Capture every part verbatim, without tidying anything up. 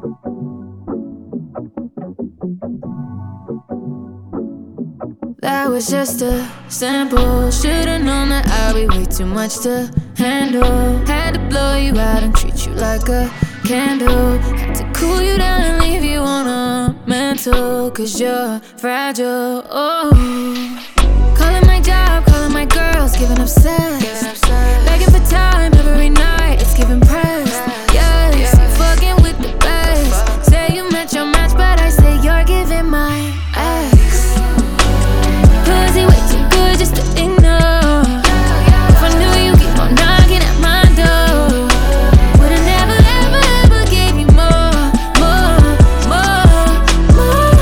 That was just a sample. Should've known that I'd be way too much to handle. Had to blow you out and treat you like a candle. Had to cool you down and leave you on a mantle. Cause you're fragile, oh. Calling my job, calling my girls, giving up sex. Begging for time every night, it's giving press. Yes, you fucking with the best. Say you met your match, but I say you're giving my ex. Pussy way too good just to ignore. If I knew you keep on knocking at my door, would've never, ever, ever gave you more, more, more, more.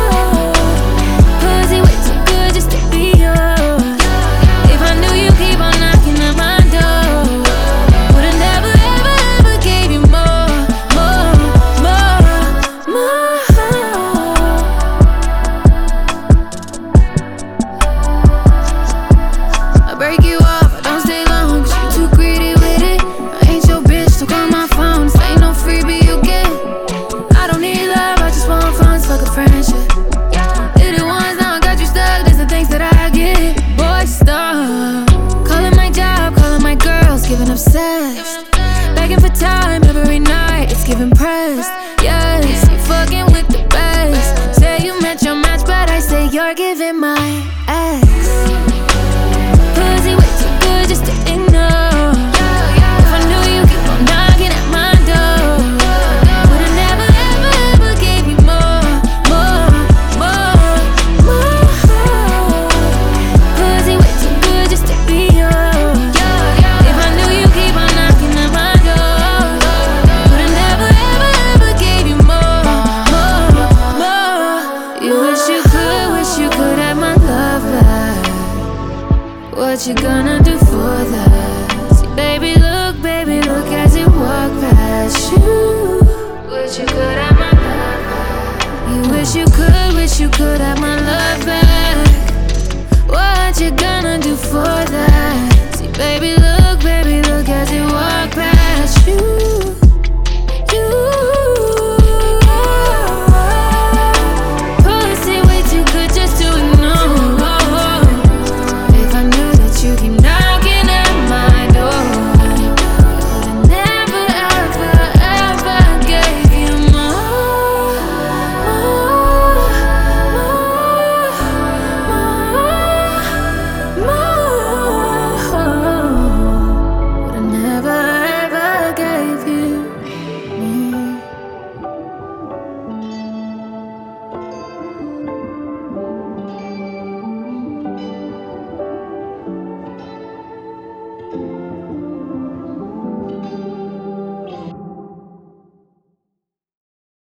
Pussy way too good just to be yours. If I knew you keep on knocking at my door, would've never, ever, ever gave you more, more, more, more. Break you off, I don't stay long, cause you too greedy with it. I ain't your bitch, so call my phone, this ain't no freebie you get. I don't need love, I just want fun, fuck a friendship. Did it once, now I got you stuck, there's the things that I get. Boy, stop. Calling my job, calling my girls, giving up sex. Begging for time every night, it's giving press. Yes, you fucking with the best. Say you met your match, but I say you're giving my ex. Pussy way too good just to ignore. If I knew you keep on knocking at my door, would've never, ever, ever gave you more, more, more, more. Pussy way too good just to be yours. If I knew you keep on knocking at my door, would've never, ever, ever gave you more, more, more. You wish you could, wish you could have my love back. What you gonna do for that? See, baby, look, baby, look as it walk past you. Wish you could have my love back. You wish you could, wish you could have